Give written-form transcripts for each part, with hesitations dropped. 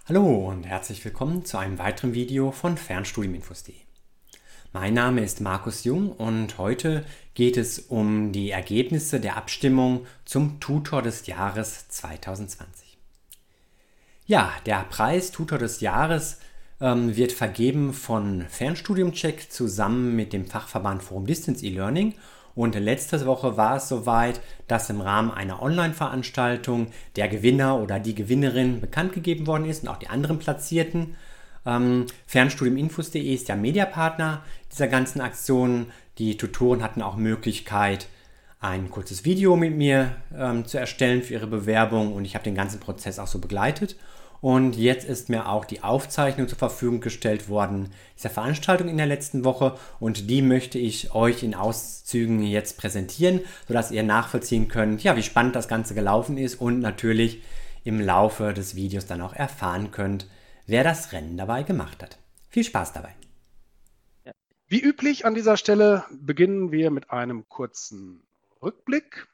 Hallo und herzlich willkommen zu einem weiteren Video von Fernstudiuminfos.de. Mein Name ist Markus Jung und heute geht es um die Ergebnisse der Abstimmung zum Tutor des Jahres 2020. Ja, der Preis Tutor des Jahres wird vergeben von Fernstudiumcheck zusammen mit dem Fachverband Forum Distance E-Learning. Und letzte Woche war es soweit, dass im Rahmen einer Online-Veranstaltung der Gewinner oder die Gewinnerin bekannt gegeben worden ist und auch die anderen Platzierten. Fernstudiuminfos.de ist ja Mediapartner dieser ganzen Aktion. Die Tutoren hatten auch Möglichkeit, ein kurzes Video mit mir zu erstellen für ihre Bewerbung und ich habe den ganzen Prozess auch so begleitet. Und jetzt ist mir auch die Aufzeichnung zur Verfügung gestellt worden dieser Veranstaltung in der letzten Woche und die möchte ich euch in Auszügen jetzt präsentieren, sodass ihr nachvollziehen könnt, ja, wie spannend das Ganze gelaufen ist und natürlich im Laufe des Videos dann auch erfahren könnt, wer das Rennen dabei gemacht hat. Viel Spaß dabei! Wie üblich an dieser Stelle beginnen wir mit einem kurzen Rückblick.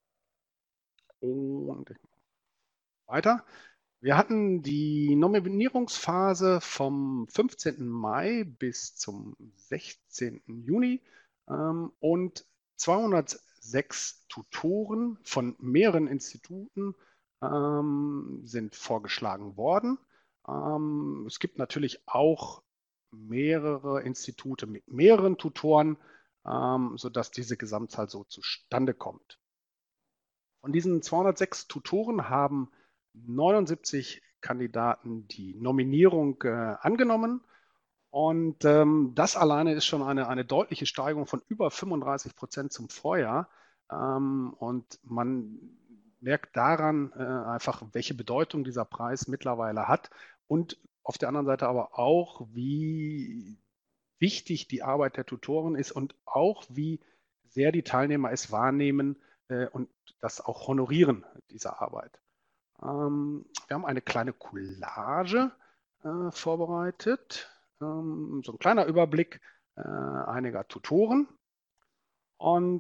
Und weiter. Wir hatten die Nominierungsphase vom 15. Mai bis zum 16. Juni und 206 Tutoren von mehreren Instituten sind vorgeschlagen worden. Es gibt natürlich auch mehrere Institute mit mehreren Tutoren, sodass diese Gesamtzahl so zustande kommt. Von diesen 206 Tutoren haben 79 Kandidaten die Nominierung angenommen. Und das alleine ist schon eine deutliche Steigerung von über 35% zum Vorjahr. Und man merkt daran einfach, welche Bedeutung dieser Preis mittlerweile hat. Und auf der anderen Seite aber auch, wie wichtig die Arbeit der Tutoren ist und auch, wie sehr die Teilnehmer es wahrnehmen und das auch honorieren, diese Arbeit. Wir haben eine kleine Collage vorbereitet, so ein kleiner Überblick einiger Tutoren. Und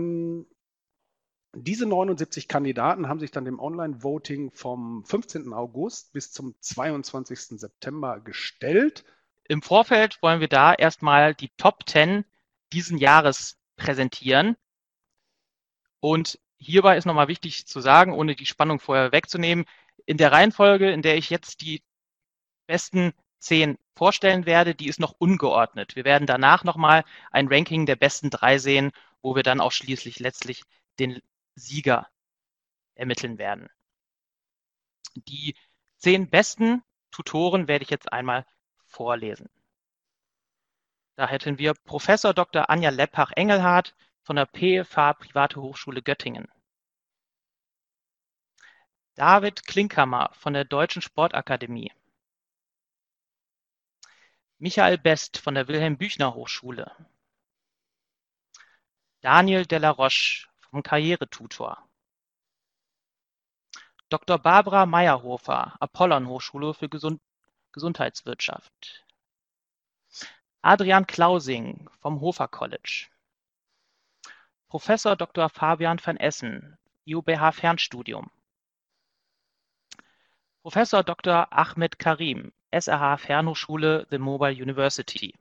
diese 79 Kandidaten haben sich dann dem Online-Voting vom 15. August bis zum 22. September gestellt. Im Vorfeld wollen wir da erstmal die Top 10 diesen Jahres präsentieren. Und hierbei ist nochmal wichtig zu sagen, ohne die Spannung vorher wegzunehmen, in der Reihenfolge, in der ich jetzt die besten 10 vorstellen werde, die ist noch ungeordnet. Wir werden danach nochmal ein Ranking der besten 3 sehen, wo wir dann auch schließlich letztlich den Sieger ermitteln werden. Die 10 besten Tutoren werde ich jetzt einmal vorlesen. Da hätten wir Professor Dr. Anja Leppach-Engelhardt von der PFH Private Hochschule Göttingen. David Klinkhammer von der Deutschen Sportakademie. Michael Best von der Wilhelm-Büchner-Hochschule. Daniel Delaroche vom Karrieretutor. Dr. Barbara Meyerhofer, Apollon-Hochschule für Gesundheitswirtschaft. Adrian Klausing vom Hofer College. Professor Dr. Fabian van Essen, IUBH Fernstudium. Professor Dr. Ahmed Karim, SRH Fernhochschule The Mobile University.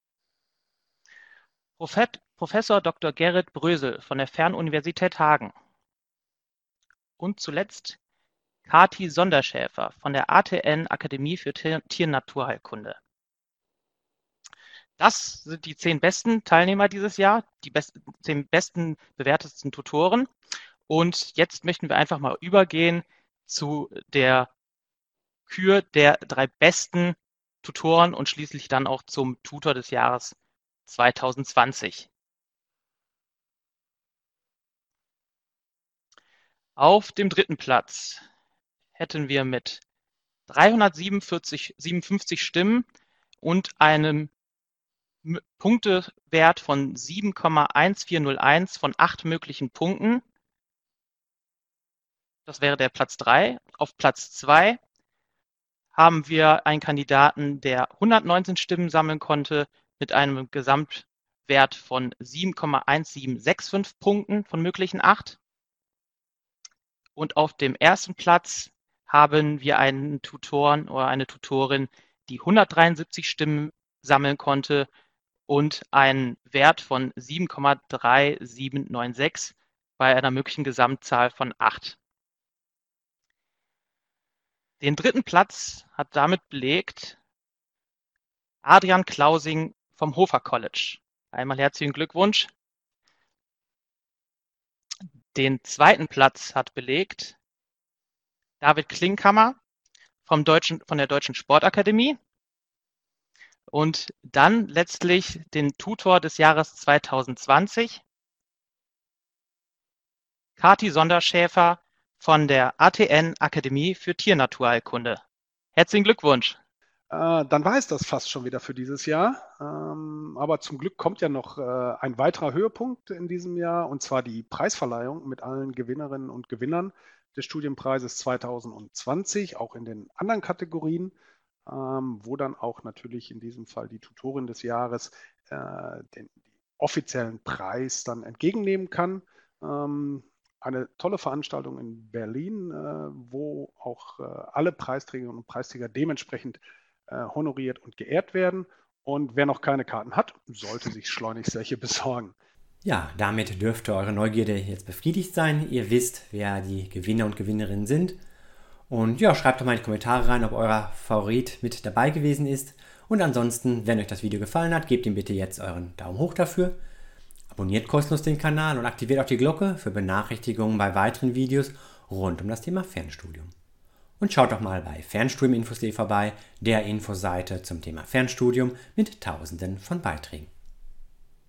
Professor Dr. Gerrit Brösel von der Fernuniversität Hagen. Und zuletzt Kati Sonderschäfer von der ATN Akademie für Tier-Naturheilkunde. Das sind die 10 besten Teilnehmer dieses Jahr, die 10 besten bewertetsten Tutoren. Und jetzt möchten wir einfach mal übergehen zu der Kür der 3 besten Tutoren und schließlich dann auch zum Tutor des Jahres 2020. Auf dem 3. Platz hätten wir mit 357 Stimmen und einem Punktewert von 7,1401 von 8 möglichen Punkten. Das wäre der Platz 3. Auf Platz 2 haben wir einen Kandidaten, der 119 Stimmen sammeln konnte mit einem Gesamtwert von 7,1765 Punkten von möglichen 8. Und auf dem 1. Platz haben wir einen Tutoren oder eine Tutorin, die 173 Stimmen sammeln konnte und einen Wert von 7,3796 bei einer möglichen Gesamtzahl von 8. Den dritten Platz hat damit belegt Adrian Klausing vom Hofer College. Einmal herzlichen Glückwunsch. Den zweiten Platz hat belegt David Klinkhammer von der Deutschen Sportakademie. Und dann letztlich den Tutor des Jahres 2020, Kati Sonderschäfer von der ATN Akademie für Tiernaturheilkunde. Herzlichen Glückwunsch! Dann war es das fast schon wieder für dieses Jahr. Aber zum Glück kommt ja noch ein weiterer Höhepunkt in diesem Jahr, und zwar die Preisverleihung mit allen Gewinnerinnen und Gewinnern des Studienpreises 2020, auch in den anderen Kategorien, wo dann auch natürlich in diesem Fall die Tutorin des Jahres den offiziellen Preis dann entgegennehmen kann. Eine tolle Veranstaltung in Berlin, wo auch alle Preisträgerinnen und Preisträger dementsprechend honoriert und geehrt werden. Und wer noch keine Karten hat, sollte sich schleunigst welche besorgen. Ja, damit dürfte eure Neugierde jetzt befriedigt sein. Ihr wisst, wer die Gewinner und Gewinnerinnen sind. Und ja, schreibt doch mal in die Kommentare rein, ob euer Favorit mit dabei gewesen ist. Und ansonsten, wenn euch das Video gefallen hat, gebt ihm bitte jetzt euren Daumen hoch dafür. Abonniert kostenlos den Kanal und aktiviert auch die Glocke für Benachrichtigungen bei weiteren Videos rund um das Thema Fernstudium. Und schaut doch mal bei fernstudiuminfos.de vorbei, der Infoseite zum Thema Fernstudium mit Tausenden von Beiträgen.